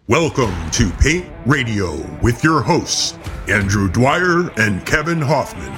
Welcome to Paint Radio with your hosts, Andrew Dwyer and Kevin Hoffman.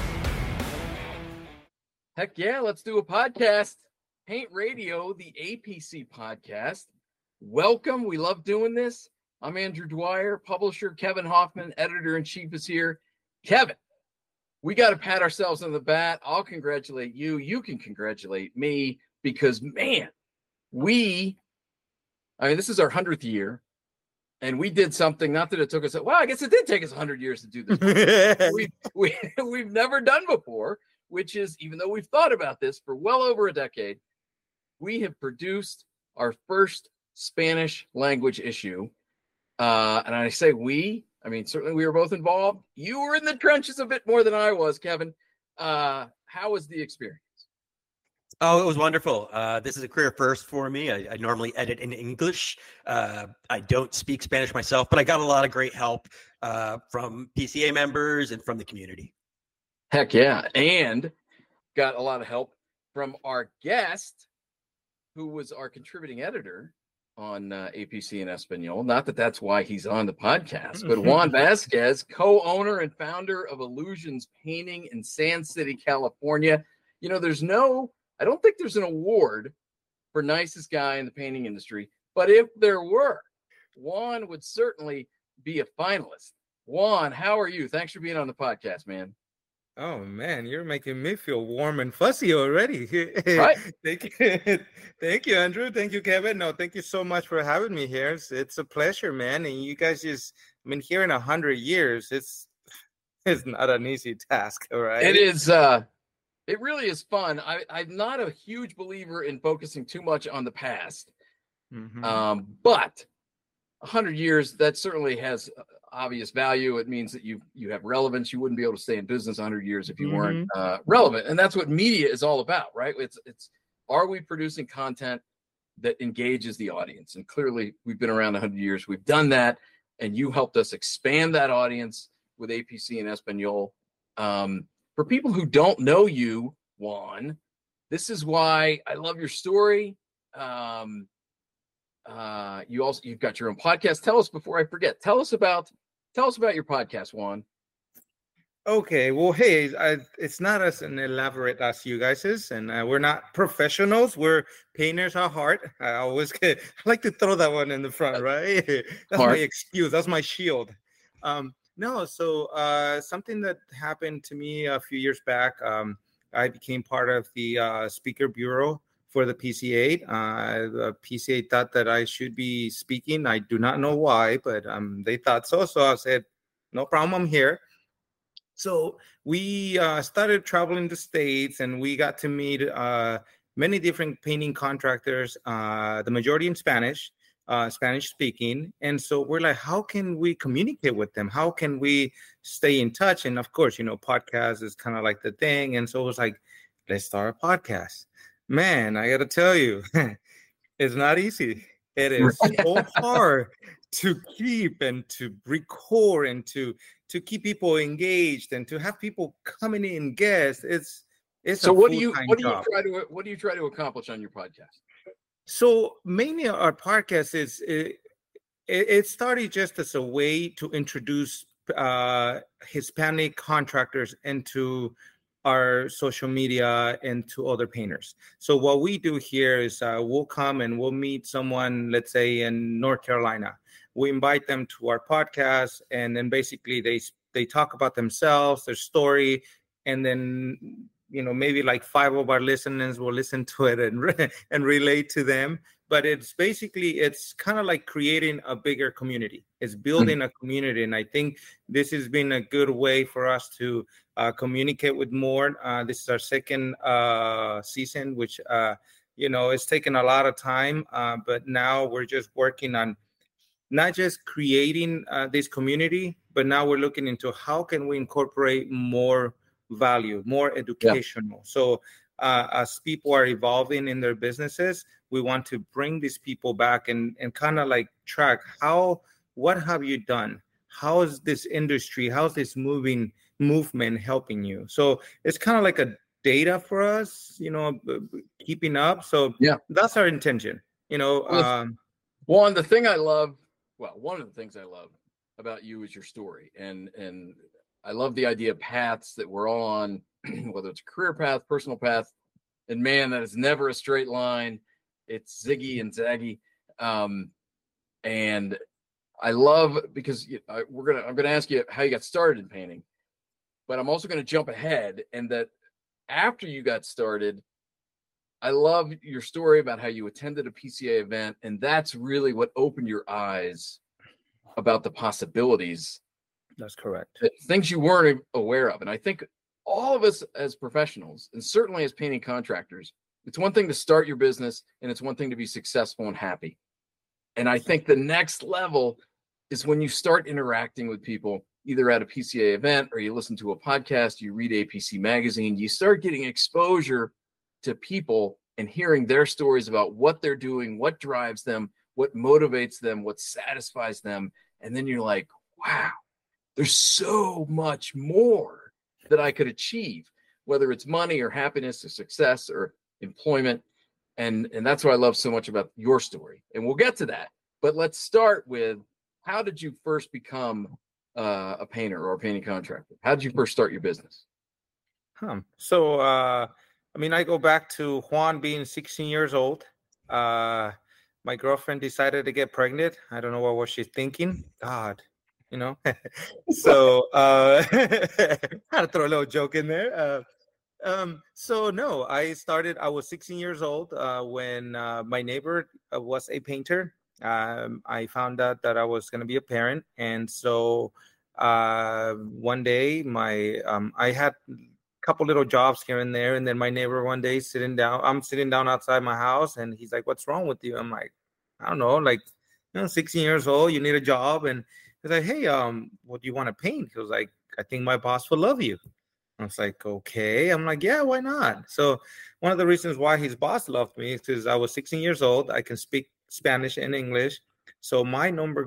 Heck yeah, let's do a podcast. Paint Radio, the APC podcast. Welcome. We love doing this. I'm Andrew Dwyer, publisher. Kevin Hoffman, editor-in-chief, is here. Kevin, we got to pat ourselves on the back. I'll congratulate you. You can congratulate me because, man, this is our 100th year. And we did something, not that it took us, well, I guess it did take us 100 years to do this. We've never done before, which is, even though we've thought about this for well over a decade, we have produced our first Spanish language issue. And I say certainly we were both involved. You were in the trenches a bit more than I was, Kevin. How was the experience? Oh, it was wonderful. This is a career first for me. I normally edit in English. I don't speak Spanish myself, but I got a lot of great help from PCA members and from the community. Heck yeah. And got a lot of help from our guest, who was our contributing editor on APC in Espanol. Not that that's why he's on the podcast, but Juan Vasquez, co-owner and founder of Illusions Painting in Sand City, California. You know, I don't think there's an award for nicest guy in the painting industry, but if there were, Juan would certainly be a finalist. Juan, how are you? Thanks for being on the podcast, man. Oh man, you're making me feel warm and fuzzy already. Right. Thank you, Andrew. Thank you, Kevin. No, thank you so much for having me here. It's a pleasure, man. And you guys here in 100 years. It's not an easy task, all right? It is. It really is fun. I'm not a huge believer in focusing too much on the past, but 100 years, that certainly has obvious value. It means that you have relevance. You wouldn't be able to stay in business 100 years if you weren't relevant, and that's what media is all about, right? It's are we producing content that engages the audience? And clearly, we've been around 100 years. We've done that, and you helped us expand that audience with APC in Espanol. For people who don't know you, Juan, this is why I love your story. You've got your own podcast. Tell us, before I forget, tell us about your podcast, Juan. Okay, well, hey, it's not as an elaborate as you guys is, and we're not professionals. We're painters at heart. I like to throw that one in the front, right? That's my excuse. That's my shield. No, so something that happened to me a few years back, I became part of the speaker bureau for the PCA. The PCA thought that I should be speaking. I do not know why, but they thought so. So I said, no problem, I'm here. So we started traveling the States, and we got to meet many different painting contractors, the majority in Spanish speaking. And so we're like, how can we communicate with them? How can we stay in touch? And of course, podcast is kind of like the thing. And so it was like, let's start a podcast. Man, I got to tell you, it's not easy. It is so hard to keep and to record and to keep people engaged and to have people coming in guests. It's so what do you try to accomplish on your podcast? So mainly our podcast it started just as a way to introduce Hispanic contractors into our social media and to other painters. So what we do here is we'll come and we'll meet someone, let's say in North Carolina. We invite them to our podcast, and then basically they talk about themselves, their story, and then maybe like 5 of our listeners will listen to it and relate to them. But it's kind of like creating a bigger community. It's building a community. And I think this has been a good way for us to communicate with more. This is our second season, which, it's taken a lot of time. But now we're just working on not just creating this community, but now we're looking into how can we incorporate more value, more educational. Yeah. So as people are evolving in their businesses, we want to bring these people back and kind of like track what have you done? How is this industry, how's this movement helping you? So it's kind of like a data for us, keeping up. So yeah, that's our intention, Juan, the thing I love well, one of the things I love about you is your story, and I love the idea of paths that we're all on, whether it's a career path, personal path, and man, that is never a straight line. It's ziggy and zaggy, and I love because I'm gonna ask you how you got started in painting, but I'm also gonna jump ahead, and that after you got started, I love your story about how you attended a PCA event, and that's really what opened your eyes about the possibilities. That's correct. Things you weren't aware of. And I think all of us as professionals, and certainly as painting contractors, it's one thing to start your business, and it's one thing to be successful and happy. And I think the next level is when you start interacting with people, either at a PCA event or you listen to a podcast, you read APC magazine, you start getting exposure to people and hearing their stories about what they're doing, what drives them, what motivates them, what satisfies them. And then you're like, wow, there's so much more that I could achieve, whether it's money or happiness or success or employment. And that's what I love so much about your story. And we'll get to that. But let's start with, how did you first become a painter or a painting contractor? How did you first start your business? So, I go back to Juan being 16 years old. My girlfriend decided to get pregnant. I don't know what was she thinking. God, So, had to throw a little joke in there. I was 16 years old when my neighbor was a painter. I found out that I was going to be a parent. And so one day I had a couple little jobs here and there. And then my neighbor one day I'm sitting down outside my house, and he's like, "What's wrong with you?" I'm like, "I don't know, 16 years old, you need a job." And he's like, "Hey, what do you want to paint?" He was like, "I think my boss will love you." I was like, "Okay." I'm like, "Yeah, why not?" So one of the reasons why his boss loved me is because I was 16 years old. I can speak Spanish and English. So my number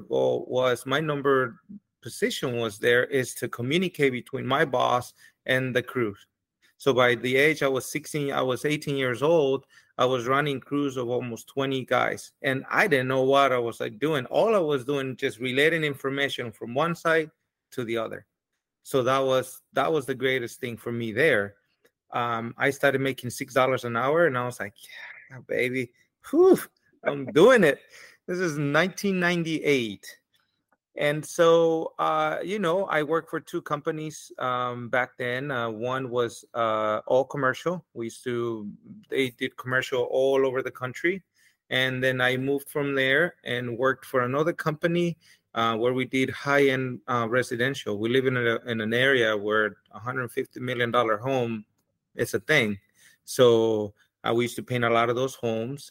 position was there is to communicate between my boss and the crews. So by the age I was 18 years old, I was running crews of almost 20 guys. And I didn't know what I was doing. All I was doing, just relating information from one side to the other. So that was the greatest thing for me there. I started making $6 an hour, and I was like, "Yeah, baby, whew, I'm doing it." This is 1998. And so, I worked for two companies back then. One was all commercial. They did commercial all over the country. And then I moved from there and worked for another company where we did high-end residential. We live in an area where $150 million home is a thing. So we used to paint a lot of those homes.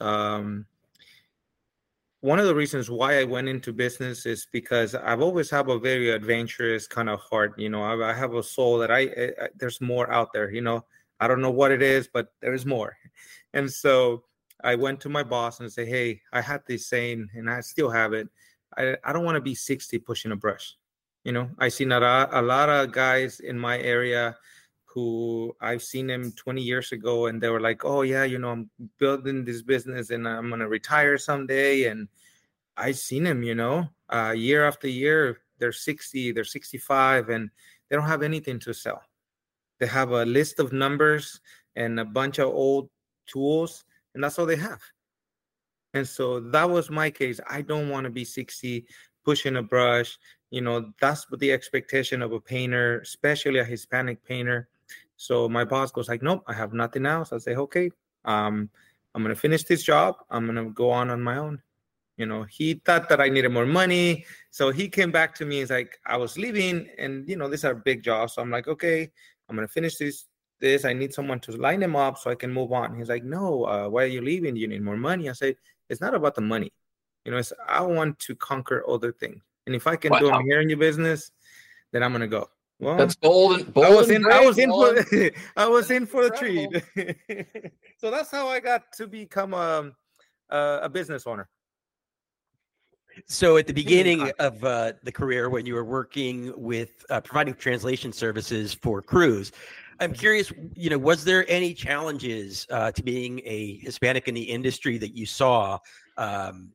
One of the reasons why I went into business is because I've always had a very adventurous kind of heart. I have a soul that there's more out there. I don't know what it is, but there's more. And so I went to my boss and said, "Hey, I had this saying, and I still have it. I don't want to be 60 pushing a brush." I seen a lot of guys in my area who I've seen them 20 years ago, and they were like, "Oh yeah, I'm building this business and I'm going to retire someday." And I've seen them, year after year, they're 60, they're 65, and they don't have anything to sell. They have a list of numbers and a bunch of old tools, and that's all they have. And so that was my case. I don't want to be 60 pushing a brush. That's what the expectation of a painter, especially a Hispanic painter. So my boss goes like, "Nope, I have nothing else." I say, "Okay, I'm going to finish this job. I'm going to go on my own." He thought that I needed more money. So he came back to me. He's like, I was leaving, and, these are big jobs. So I'm like, "Okay, I'm going to finish this. I need someone to line them up so I can move on." He's like, "No, why are you leaving? Do you need more money?" I say, "It's not about the money. I want to conquer other things. And if I can do them here in your business, then I'm going to go." Well, that's bold. I was in for the treat. So that's how I got to become a business owner. So at the beginning of the career, when you were working with providing translation services for crews, I'm curious, was there any challenges to being a Hispanic in the industry that you saw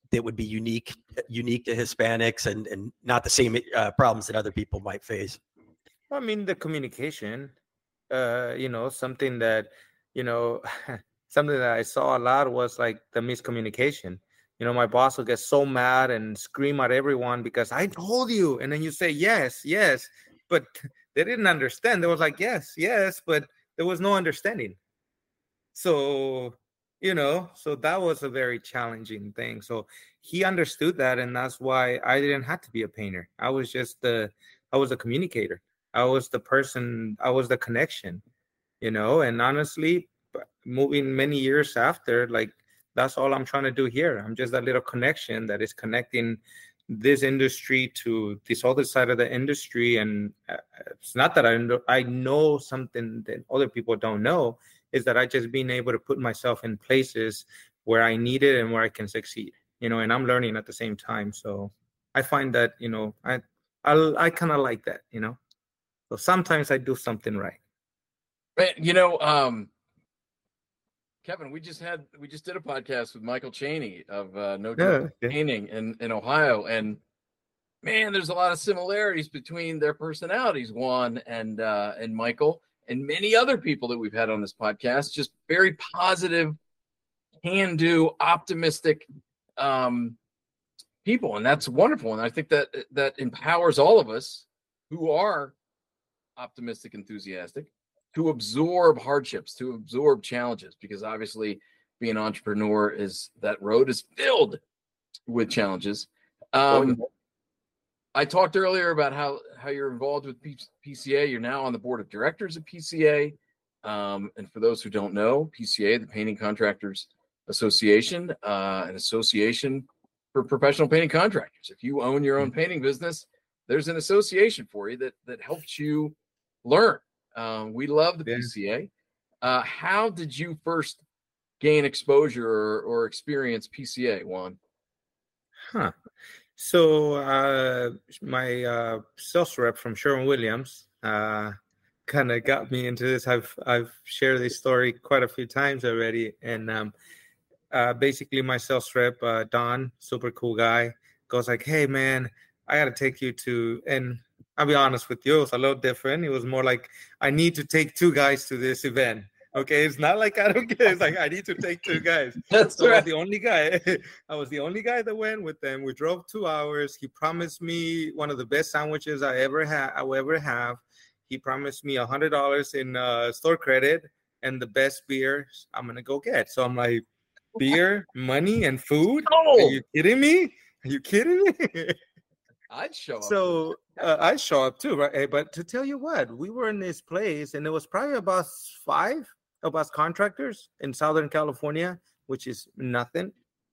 that would be unique to Hispanics and not the same problems that other people might face? I mean, the communication, something that, something that I saw a lot was like the miscommunication. My boss will get so mad and scream at everyone because I told you. And then you say, yes, yes. But they didn't understand. They was like, yes, yes. But there was no understanding. So, so that was a very challenging thing. So he understood that. And that's why I didn't have to be a painter. I was a communicator. I was the person, I was the connection, and honestly, moving many years after, like, that's all I'm trying to do here. I'm just that little connection that is connecting this industry to this other side of the industry. And it's not that I know something that other people don't know, is that I just being able to put myself in places where I need it and where I can succeed, and I'm learning at the same time. So I find that, I kind of like that, so sometimes I do something right. Kevin, we just did a podcast with Michael Chaney of No Joke Painting in Ohio, and man, there's a lot of similarities between their personalities, Juan and Michael, and many other people that we've had on this podcast. Just very positive, can-do, optimistic people, and that's wonderful. And I think that empowers all of us who are optimistic, enthusiastic, to absorb hardships, to absorb challenges, because obviously being an entrepreneur that road is filled with challenges. I talked earlier about how you're involved with PCA. You're now on the board of directors of PCA. And for those who don't know, PCA, the Painting Contractors Association, an association for professional painting contractors. If you own your own painting business, there's an association for you that helps you learn. We love the PCA. How did you first gain exposure or experience PCA, Juan? So my sales rep from Sherwin-Williams kind of got me into this. I've shared this story quite a few times already. And basically my sales rep, Don, super cool guy, goes like, hey, man, I got to take you to, and I'll be honest with you, it was a little different. It was more like, I need to take 2 guys to this event. Okay, it's not like I don't care. It's like, I need to take 2 guys. That's so right. I was the only guy. I was the only guy that went with them. We drove 2 hours. He promised me one of the best sandwiches I will ever have. He promised me $100 in store credit and the best beer I'm going to go get. So I'm like, beer, money, and food? Oh. Are you kidding me? Are you kidding me? I'd show up. So I show up too, right? But to tell you what, we were in this place, and there was probably about 5 of us contractors in Southern California, which is nothing.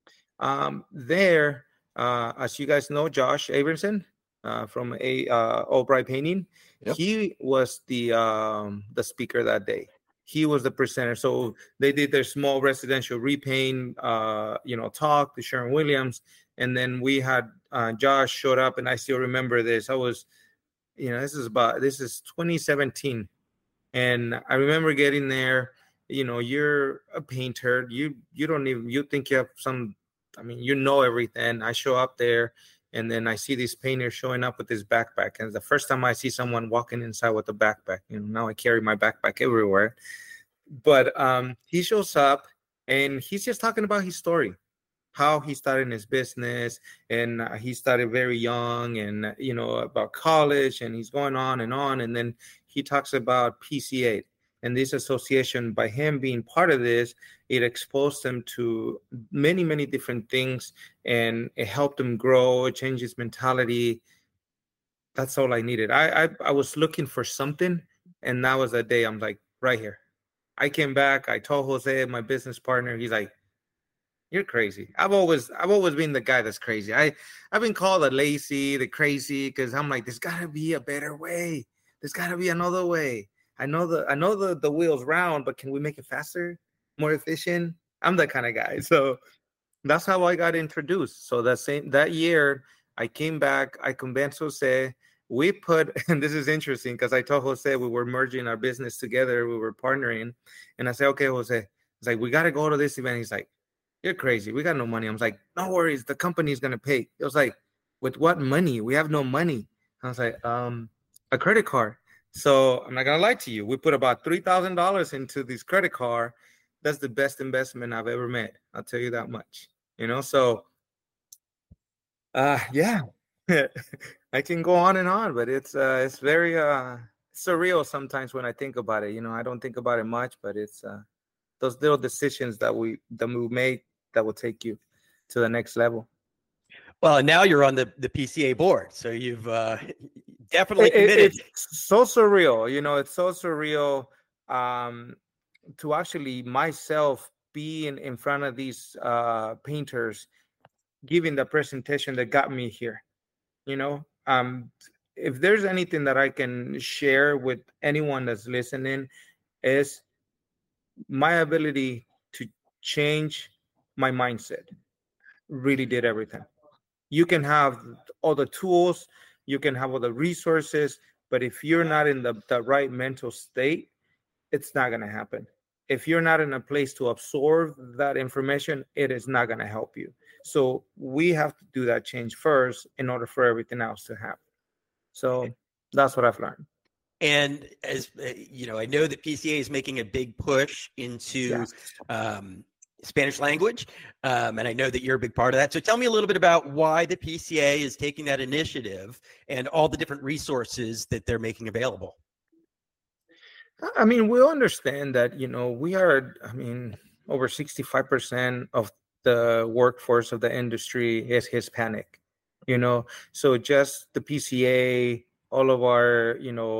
There, as you guys know, Josh Abramson from Albright Painting, yep. He was the speaker that day. He was the presenter. So they did their small residential repaint, talk to Sherwin-Williams. And then we had Josh showed up, and I still remember this. I was, this is 2017. And I remember getting there, you're a painter. You think you have everything. I show up there, and then I see this painter showing up with his backpack. And it's the first time I see someone walking inside with a backpack. Now I carry my backpack everywhere. But he shows up, and he's just talking about his story, how he started his business, and he started very young, and about college, and he's going on, and then he talks about PCA and this association. By him being part of this, it exposed him to many, many different things, and it helped him grow, change his mentality. That's all I needed. I was looking for something, and that was that day. I'm like, right here. I came back. I told Jose, my business partner. He's like, you're crazy. I've always been the guy that's crazy. I've been called the lazy, the crazy, because I'm like, there's gotta be a better way. There's gotta be another way. I know the wheel's round, but can we make it faster, more efficient? I'm that kind of guy. So that's how I got introduced. So that year, I came back. I convinced Jose. We put, and this is interesting because I told Jose we were merging our business together. We were partnering, and I said, okay, Jose. It's like, we got to go to this event. He's like, you're crazy. We got no money. I was like, no worries. The company's going to pay. It was like, with what money? We have no money. I was like, a credit card. So I'm not going to lie to you. We put about $3,000 into this credit card. That's the best investment I've ever made. I'll tell you that much, so, yeah, I can go on and on, but it's very, surreal sometimes when I think about it. I don't think about it much, but it's, those little decisions that we make that will take you to the next level. Well, and now you're on the PCA board, so you've definitely committed. It's so surreal, it's so surreal to actually myself be in front of these painters, giving the presentation that got me here. If there's anything that I can share with anyone that's listening, is my ability to change my mindset really did everything. You can have all the tools, you can have all the resources, but if you're not in the right mental state, it's not going to happen. If you're not in a place to absorb that information, it is not going to help you. So we have to do that change first in order for everything else to happen. So that's what I've learned. And as I know that PCA is making a big push into Spanish language, and I know that you're a big part of that. So tell me a little bit about why the PCA is taking that initiative and all the different resources that they're making available. I mean, we understand that, we are, over 65% of the workforce of the industry is Hispanic, so just the PCA, all of our,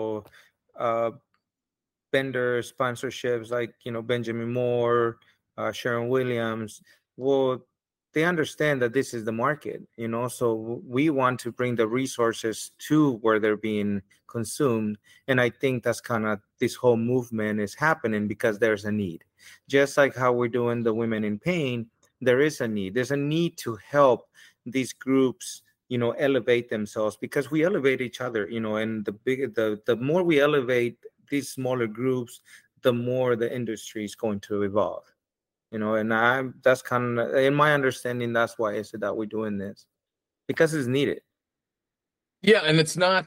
vendor sponsorships like, Benjamin Moore, Sharon Williams, well, they understand that this is the market, so we want to bring the resources to where they're being consumed. And I think that's kind of this whole movement is happening because there's a need. Just like how we're doing the Women in Pain, there is a need. There's a need to help these groups, elevate themselves, because we elevate each other, and the more we elevate these smaller groups, the more the industry is going to evolve. And that's kind of, in my understanding, that's why I said that we're doing this, because it's needed. Yeah, and it's not,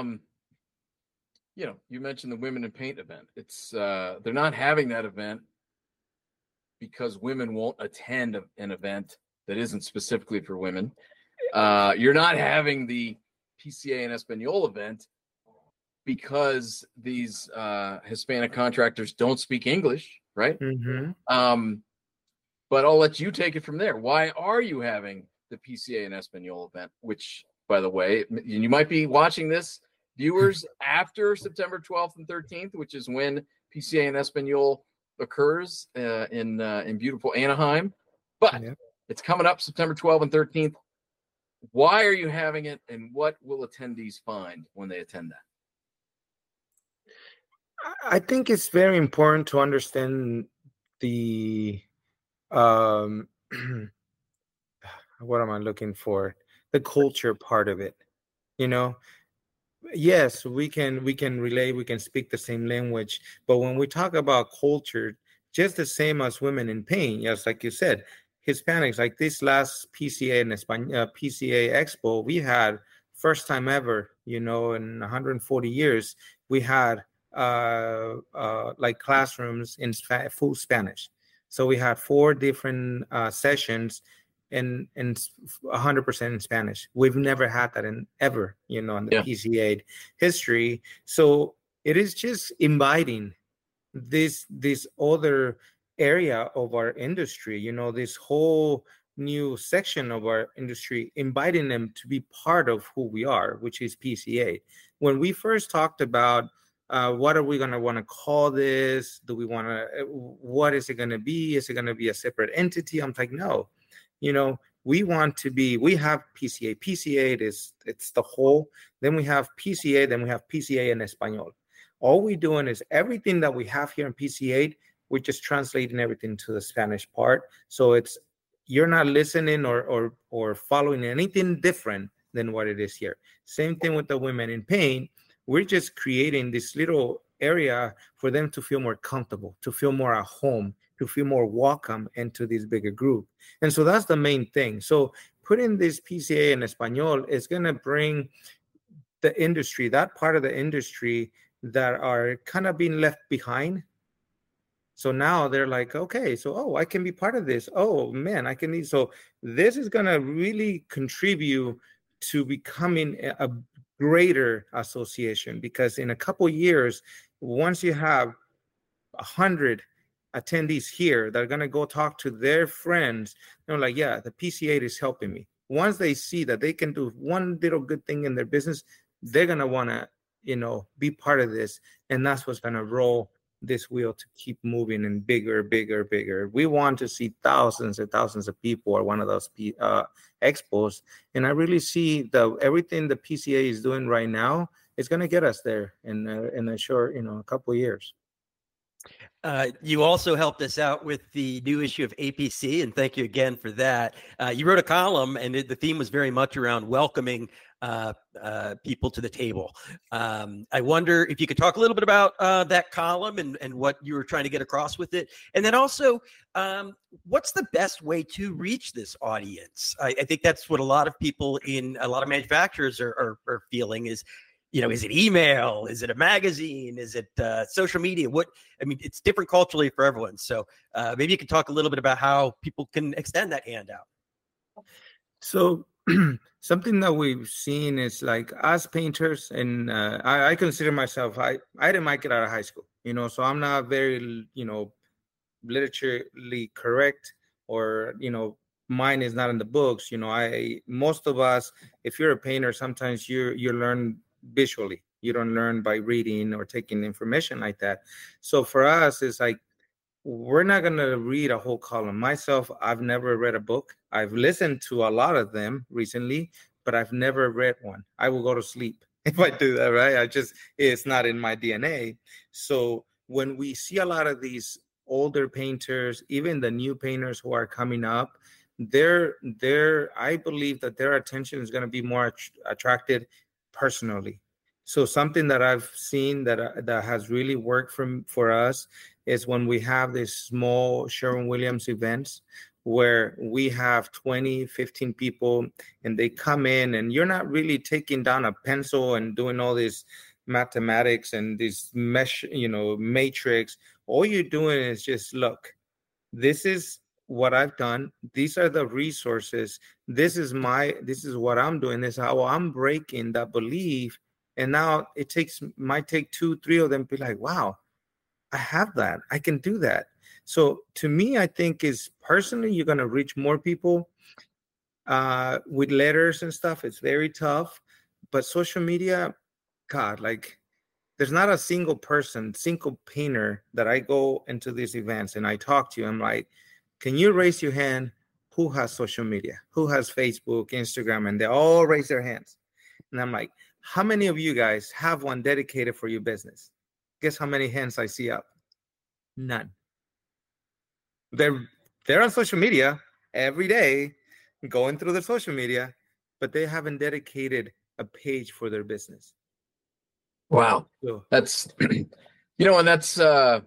you mentioned the Women in Paint event. It's they're not having that event because women won't attend an event that isn't specifically for women. You're not having the PCA and Espanol event because these Hispanic contractors don't speak English, right? Mm-hmm. But I'll let you take it from there. Why are you having the PCA and Espanol event? Which, by the way, you might be watching this, viewers, after September 12th and 13th, which is when PCA and Espanol occurs in beautiful Anaheim. But it's coming up September 12th and 13th. Why are you having it, and what will attendees find when they attend that? I think it's very important to understand the what am I looking for? The culture part of it. Yes, we can relate, we can speak the same language, but when we talk about culture, just the same as Women in Pain, yes, like you said, Hispanics, like this last PCA and PCA Expo, we had first time ever, in 140 years, we had like classrooms in full Spanish. So we had 4 different sessions in 100% in Spanish. We've never had that ever, in the PCA history. So it is just inviting this other area of our industry, this whole new section of our industry, inviting them to be part of who we are, which is PCA. When we first talked about what are we going to want to call this? What is it going to be? Is it going to be a separate entity? I'm like, no, we have PCA. PCA, it's the whole. Then we have PCA, then we have PCA in Espanol. All we're doing is everything that we have here in PCA, we're just translating everything to the Spanish part. So you're not listening or following anything different than what it is here. Same thing with the Women in Pain. We're just creating this little area for them to feel more comfortable, to feel more at home, to feel more welcome into this bigger group. And so that's the main thing. So putting this PCA in Espanol is going to bring the industry, that part of the industry that are kind of being left behind. So now they're like, okay, so, I can be part of this. Oh man, I can. So this is going to really contribute to becoming a greater association, because in a couple of years, once you have 100 attendees here that are going to go talk to their friends, they're like, yeah, the PCA is helping me. Once they see that they can do one little good thing in their business, they're going to want to, be part of this. And that's what's going to roll this wheel to keep moving and bigger. We want to see thousands and thousands of people at one of those expos. And I really see everything the PCA is doing right now is going to get us there in a short, a couple of years. You also helped us out with the new issue of APC, and thank you again for that. You wrote a column, and the theme was very much around welcoming people to the table. I wonder if you could talk a little bit about that column and what you were trying to get across with it. And then also, what's the best way to reach this audience? I think that's what a lot of people a lot of manufacturers are feeling is, is it email? Is it a magazine? Is it social media? It's different culturally for everyone. So maybe you could talk a little bit about how people can extend that hand out. So something that we've seen is like as painters, and I consider myself, I didn't make it out of high school, so I'm not very, literaturely correct, or, mine is not in the books. Most of us, if you're a painter, sometimes you learn visually. You don't learn by reading or taking information like that. So for us, it's like, we're not going to read a whole column. Myself, I've never read a book. I've listened to a lot of them recently, but I've never read one. I will go to sleep if I do that, right? It's not in my DNA. So when we see a lot of these older painters, even the new painters who are coming up, I believe that their attention is going to be more attracted personally. So something that I've seen that has really worked for us is when we have these small Sherwin-Williams events where we have 20, 15 people, and they come in, and you're not really taking down a pencil and doing all this mathematics and this mesh, matrix. All you're doing is just, look, this is what I've done. These are the resources. This is what I'm doing. This is how I'm breaking that belief. And now might take 2-3 of them be like, wow, I have that. I can do that. So to me, I think is personally, you're going to reach more people with letters and stuff. It's very tough, but social media, God, like there's not a single painter that I go into these events and I talk to. I'm like, can you raise your hand? Who has social media? Who has Facebook, Instagram? And they all raise their hands. And I'm like, how many of you guys have one dedicated for your business? Guess how many hands I see up? None. They're on social media every day, going through their social media, but they haven't dedicated a page for their business. Wow. So, that's, and that's why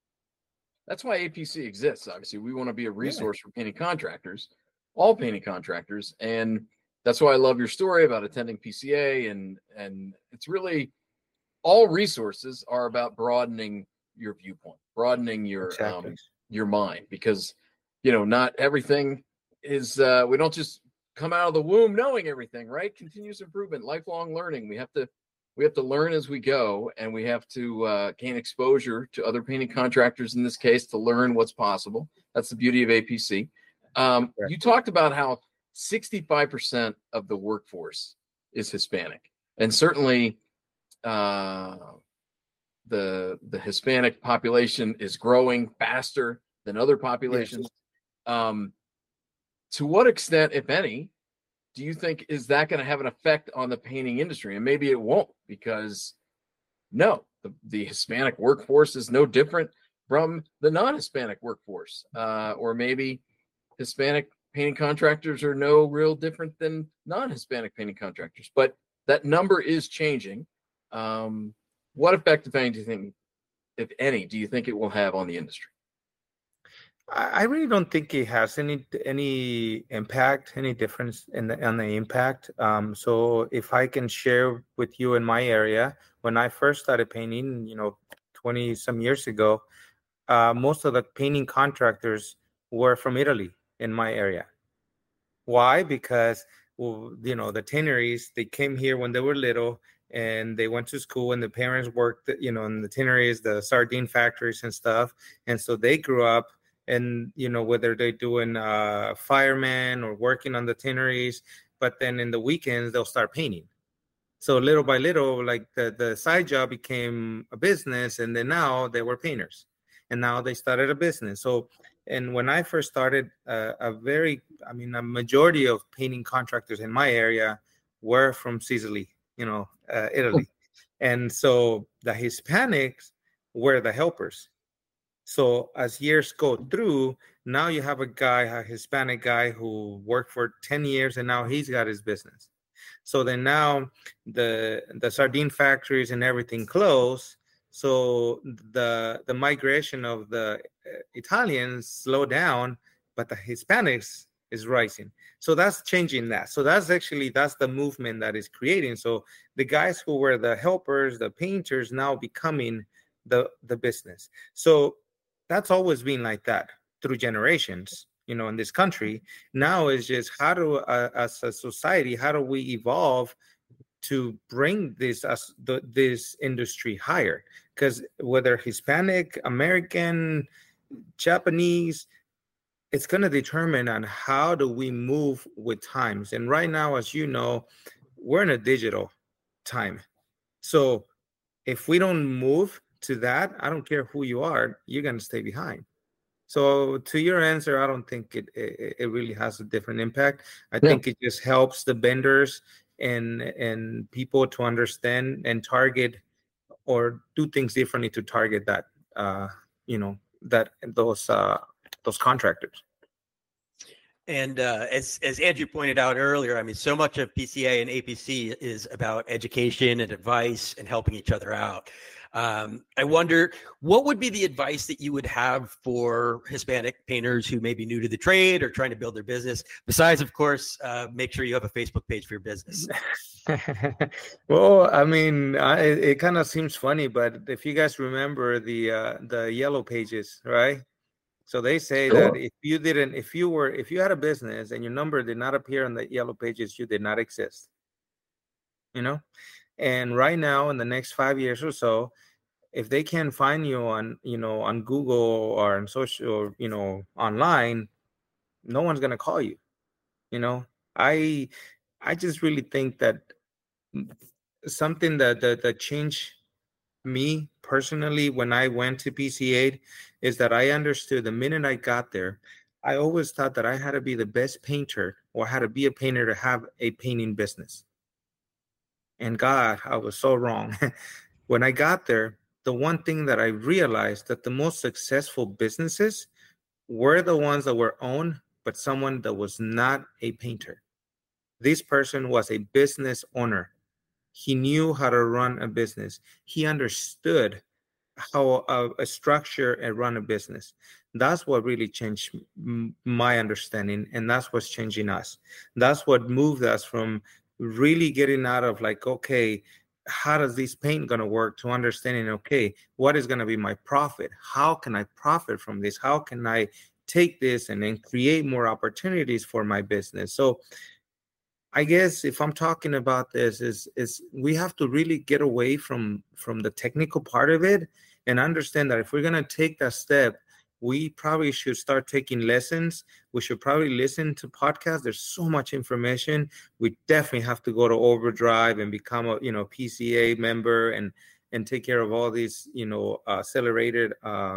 APC exists. Obviously, we want to be a resource for painting contractors, all painting contractors. And that's why I love your story about attending PCA. And it's really, all resources are about broadening your viewpoint, broadening your mind, because, not everything is, we don't just come out of the womb knowing everything, right? Continuous improvement, lifelong learning. We have to learn as we go, and we have to gain exposure to other painting contractors in this case to learn what's possible. That's the beauty of APC. You talked about how 65% of the workforce is Hispanic, and certainly the Hispanic population is growing faster than other populations. Yes. To what extent, if any, do you think is that going to have an effect on the painting industry? And maybe it won't, because the Hispanic workforce is no different from the non-Hispanic workforce, or maybe Hispanic painting contractors are no real different than non-Hispanic painting contractors, but that number is changing. What effect, if any, do you think it will have on the industry? I really don't think it has any impact, any difference on the impact. So if I can share with you in my area, when I first started painting, 20 some years ago, most of the painting contractors were from Italy in my area. Why? Because, well, the tanneries, they came here when they were little and they went to school and the parents worked, in the tanneries, the sardine factories and stuff. And so they grew up and, whether they're doing firemen or working on the tanneries, but then in the weekends, they'll start painting. So little by little, like the side job became a business, and then now they were painters, and now they started a business. So, and when I first started, a majority of painting contractors in my area were from Sicily, Italy, and so the Hispanics were the helpers. So as years go through, now you have a Hispanic guy who worked for 10 years, and now he's got his business. So then now the sardine factories and everything close. So the migration of the Italians slow down, but the Hispanics is rising. So that's changing that. So that's the movement that is creating. So the guys who were the helpers, the painters, now becoming the business. So that's always been like that through generations. In this country. Now is just as a society, how do we evolve to bring this industry higher? Because whether Hispanic, American, Japanese, it's going to determine on how do we move with times. And right now, as you know, we're in a digital time. So if we don't move to that, I don't care who you are, you're going to stay behind. So to your answer, I don't think it really has a different impact. I think it just helps the vendors and people to understand and target or do things differently to target that, those contractors. And as Andrew pointed out earlier, so much of PCA and APC is about education and advice and helping each other out. I wonder, what would be the advice that you would have for Hispanic painters who may be new to the trade or trying to build their business? Besides, of course, make sure you have a Facebook page for your business. Well, it kind of seems funny, but if you guys remember the yellow pages, right? So they say that if you had a business and your number did not appear on the yellow pages, you did not exist. And right now, in the next 5 years or so, if they can't find you on Google or on social, online, no one's gonna call you. I just really think that something that changed me personally when I went to PC8 is that I understood the minute I got there, I always thought that I had to be the best painter or had to be a painter to have a painting business. And God, I was so wrong. When I got there, the one thing that I realized that the most successful businesses were the ones that were owned, but someone that was not a painter. This person was a business owner. He knew how to run a business. He understood how a structure and run a business. That's what really changed my understanding, and that's what's changing us. That's what moved us from really getting out of like, okay, how does this paint going to work, to understanding, okay, what is going to be my profit? How can I profit from this? How can I take this and then create more opportunities for my business? So I guess if I'm talking about this is we have to really get away from the technical part of it and understand that if we're going to take that step, we probably should start taking lessons. We should probably listen to podcasts. There's so much information. We definitely have to go to Overdrive and become a PCA member and take care of all these accelerated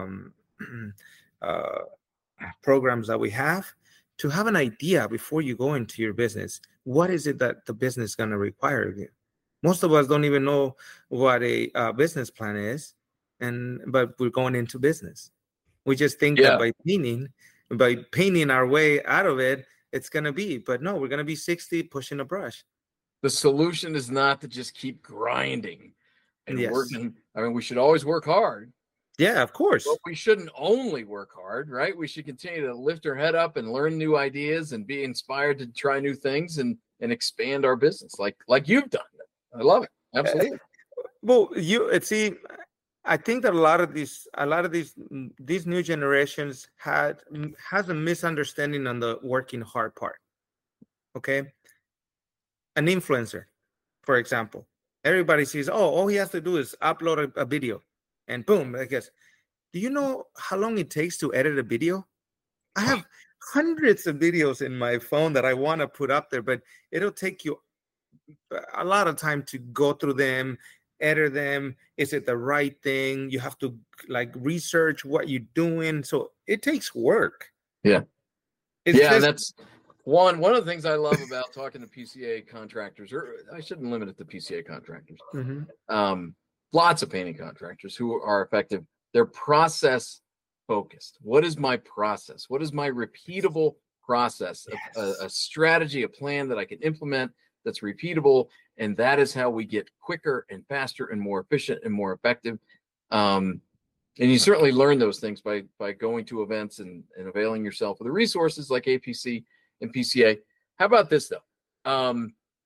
programs that we have to have an idea before you go into your business. What is it that the business is going to require of you? Most of us don't even know what a business plan is, but we're going into business. We just think that by painting our way out of it, it's going to be. But no, we're going to be 60 pushing a brush. The solution is not to just keep grinding and working. We should always work hard. Yeah, of course. But we shouldn't only work hard, right? We should continue to lift our head up and learn new ideas and be inspired to try new things and expand our business like you've done. I love it. Absolutely. Well, see, I think that a lot of these new generations has a misunderstanding on the working hard part. Okay, an influencer, for example, everybody sees, all he has to do is upload a video, and boom, I guess. Do you know how long it takes to edit a video? I have hundreds of videos in my phone that I want to put up there, but it'll take you a lot of time to go through them, edit them. Is it the right thing? You have to like research what you're doing. So it takes work. Yeah. And that's one of the things I love about talking to PCA contractors, or I shouldn't limit it to PCA contractors. Mm-hmm. Lots of painting contractors who are effective. They're process focused. What is my process? What is my repeatable process? Yes. A strategy, a plan that I can implement that's repeatable. And that is how we get quicker and faster and more efficient and more effective. And you certainly learn those things by going to events and availing yourself of the resources like APC and PCA. How about this, though?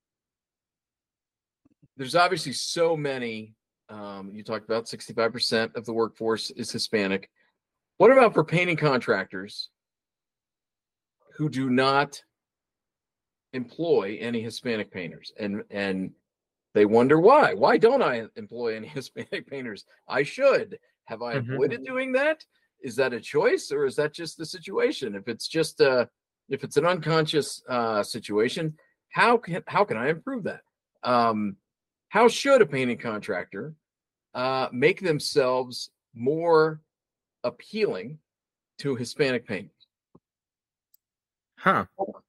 There's obviously so many. You talked about 65% of the workforce is Hispanic. What about for painting contractors who do not employ any Hispanic painters? And they wonder why. Why don't I employ any Hispanic painters? I should. Have I avoided doing that? Is that a choice, or is that just the situation? If it's just if it's an unconscious situation, how can I improve that? How should a painting contractor make themselves more appealing to Hispanic painters? Huh.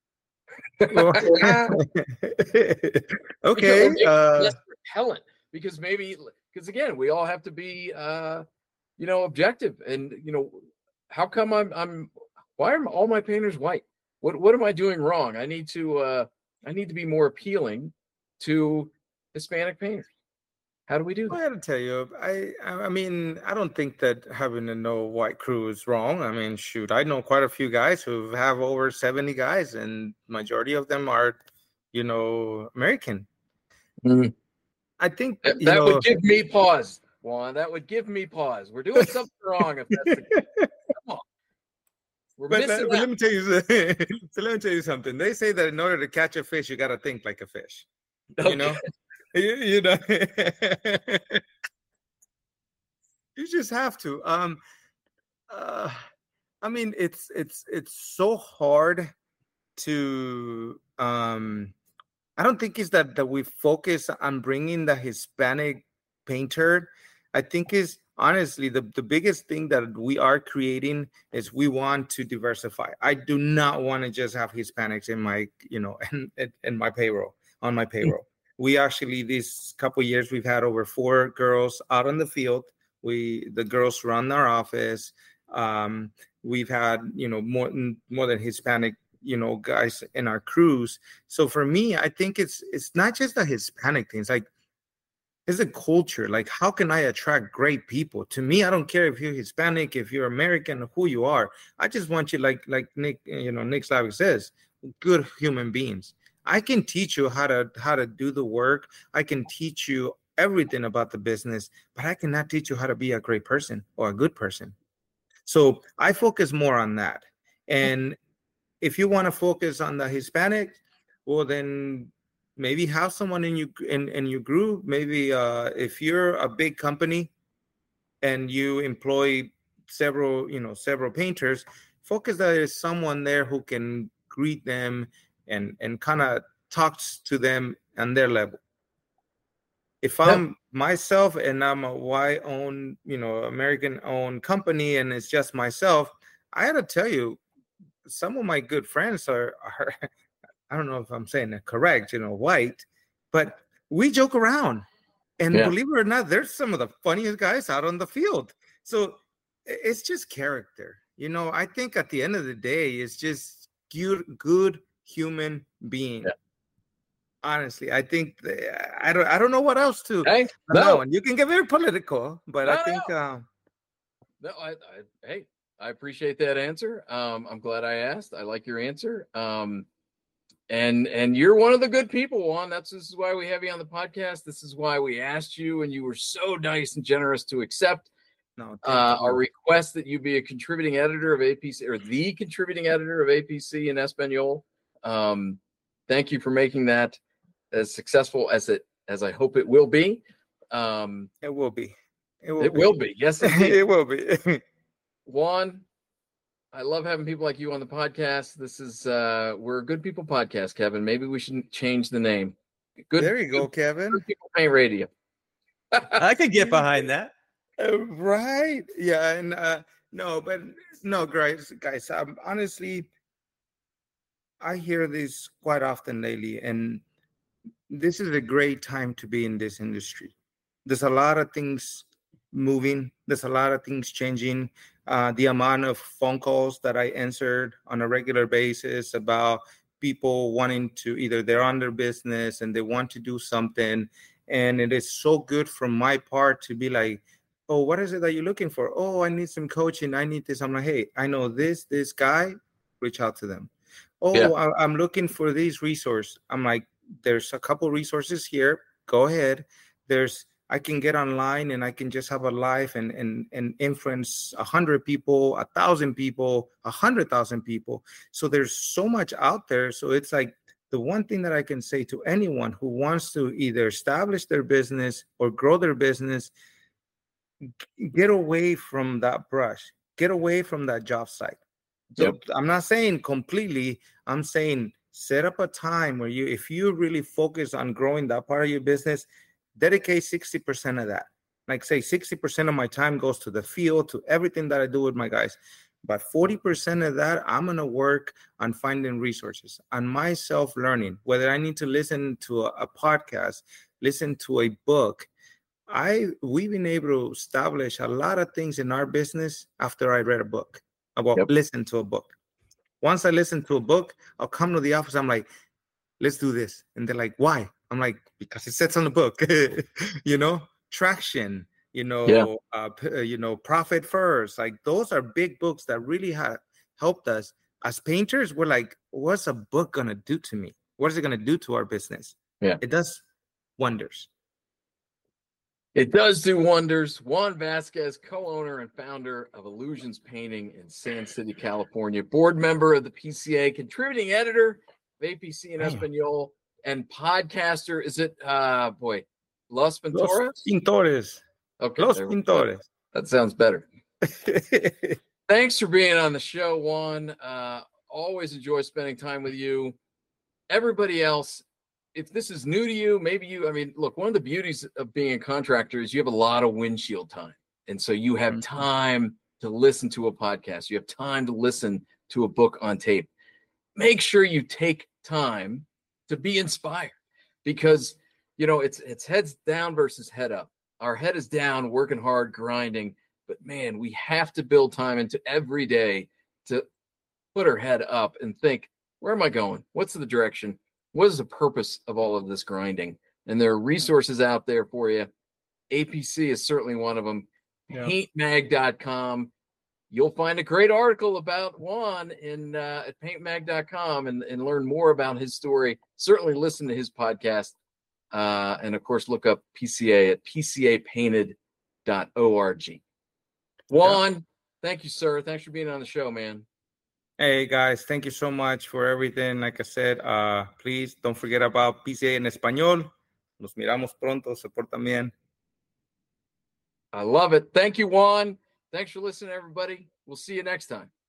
Okay. Less repellent, because again, we all have to be objective, and how come why are all my painters white? What am I doing wrong? I need to be more appealing to Hispanic painters. How do we do that? I got to tell you, I mean, I don't think that having a no white crew is wrong. I mean, shoot, I know quite a few guys who have over 70 guys, and majority of them are, American. Mm-hmm. I think that would give me pause, Juan. That would give me pause. We're doing something wrong if that's the case. Come on. But let me tell you something. They say that in order to catch a fish, you got to think like a fish. Okay. You just have to. I mean, it's so hard to. I don't think it's that we focus on bringing the Hispanic painter. I think is honestly the biggest thing that we are creating is we want to diversify. I do not want to just have Hispanics in my in my payroll, on my payroll. We actually, these couple of years, we've had over 4 girls out on the field. The girls run our office. We've had, more than Hispanic, guys in our crews. So for me, I think it's not just the Hispanic thing. It's like, it's a culture. Like, how can I attract great people? To me, I don't care if you're Hispanic, if you're American, who you are. I just want you, like Nick, Nick Slavik says, good human beings. I can teach you how to do the work. I can teach you everything about the business, but I cannot teach you how to be a great person or a good person. So I focus more on that. And if you want to focus on the Hispanic, well, then maybe have someone in your group. Maybe if you're a big company and you employ several painters, focus that there's someone there who can greet them and kind of talks to them on their level. If I'm myself and I'm a white-owned, American-owned company and it's just myself, I got to tell you, some of my good friends are I don't know if I'm saying it correct, white, but we joke around. And believe it or not, there's some of the funniest guys out on the field. So it's just character. I think at the end of the day, it's just good human being. Yeah. Honestly, I think I don't know what else to. No. You can get very political, but I think No, hey, I appreciate that answer. I'm glad I asked. I like your answer. And you're one of the good people, Juan. This is why we have you on the podcast. This is why we asked you, and you were so nice and generous to accept our request that you be a contributing editor of APC, or the contributing editor of APC in Espanol. Thank you for making that as successful as I hope it will be. It will be. It will be. Yes, indeed. It will be. Juan, I love having people like you on the podcast. This is we're a Good People podcast, Kevin. Maybe we should change the name. There you go, Kevin. Good People Paint Radio. I could get behind that. Right. Yeah. And guys. Honestly, I hear this quite often lately, and this is a great time to be in this industry. There's a lot of things moving. There's a lot of things changing. The amount of phone calls that I answered on a regular basis about people wanting to, either they're on their business and they want to do something. And it is so good from my part to be like, oh, what is it that you're looking for? Oh, I need some coaching. I need this. I'm like, hey, I know this guy, reach out to them. Oh, yeah. I'm looking for these resources. I'm like, there's a couple resources here. Go ahead. I can get online and I can just have a live and influence 100 people, 1,000 people, 100,000 people. So there's so much out there. So it's like the one thing that I can say to anyone who wants to either establish their business or grow their business, get away from that brush, get away from that job site. So yep. I'm not saying completely, I'm saying set up a time where if you really focus on growing that part of your business, dedicate 60% of that. Like say 60% of my time goes to the field, to everything that I do with my guys. But 40% of that, I'm going to work on finding resources, on my self-learning, whether I need to listen to a podcast, listen to a book. We've been able to establish a lot of things in our business after I read a book. Listen to a book. Once I listen to a book, I'll come to the office. I'm like, let's do this. And they're like, why? I'm like, because it says on the book, traction, profit first. Like those are big books that really have helped us as painters. We're like, what's a book going to do to me? What is it going to do to our business? Yeah, it does wonders. It does do wonders. Juan Vasquez, co-owner and founder of Illusions Painting in Sand City, California, board member of the PCA, contributing editor of APC in Espanol, and podcaster. Is it, Los Pintores? Los Pintores. Okay. Los Pintores. That sounds better. Thanks for being on the show, Juan. Always enjoy spending time with you. Everybody else, if this is new to you, look, one of the beauties of being a contractor is you have a lot of windshield time. And so you have time to listen to a podcast. You have time to listen to a book on tape. Make sure you take time to be inspired, because, it's heads down versus head up. Our head is down, working hard, grinding, but man, we have to build time into every day to put our head up and think, where am I going? What's the direction? What is the purpose of all of this grinding? And there are resources out there for you. APC is certainly one of them. Yeah. Paintmag.com. You'll find a great article about Juan at paintmag.com and learn more about his story. Certainly listen to his podcast. And of course, look up PCA at pcapainted.org. Juan, thank you, sir. Thanks for being on the show, man. Hey guys, thank you so much for everything. Like I said, please don't forget about PCA en Español. Nos miramos pronto. Se portan bien. I love it. Thank you, Juan. Thanks for listening, everybody. We'll see you next time.